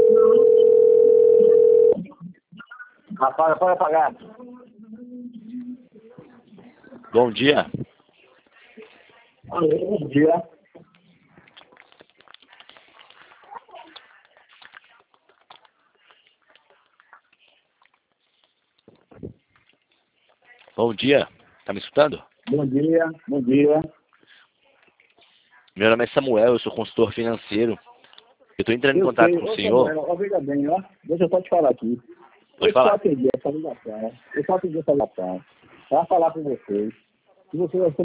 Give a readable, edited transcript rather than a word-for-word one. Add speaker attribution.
Speaker 1: Apaga, pode apagar.
Speaker 2: Bom dia.
Speaker 1: Alô, bom dia.
Speaker 2: Bom dia. Tá me escutando?
Speaker 1: Bom dia, bom dia.
Speaker 2: Meu nome é Samuel, eu sou consultor financeiro. Eu estou entrando em contato com o senhor.
Speaker 1: Samuel, ó, veja bem, ó. Deixa eu só te falar aqui.
Speaker 2: Pode
Speaker 1: Eu só
Speaker 2: falar.
Speaker 1: atendi essa ligação. Para falar com vocês. Se você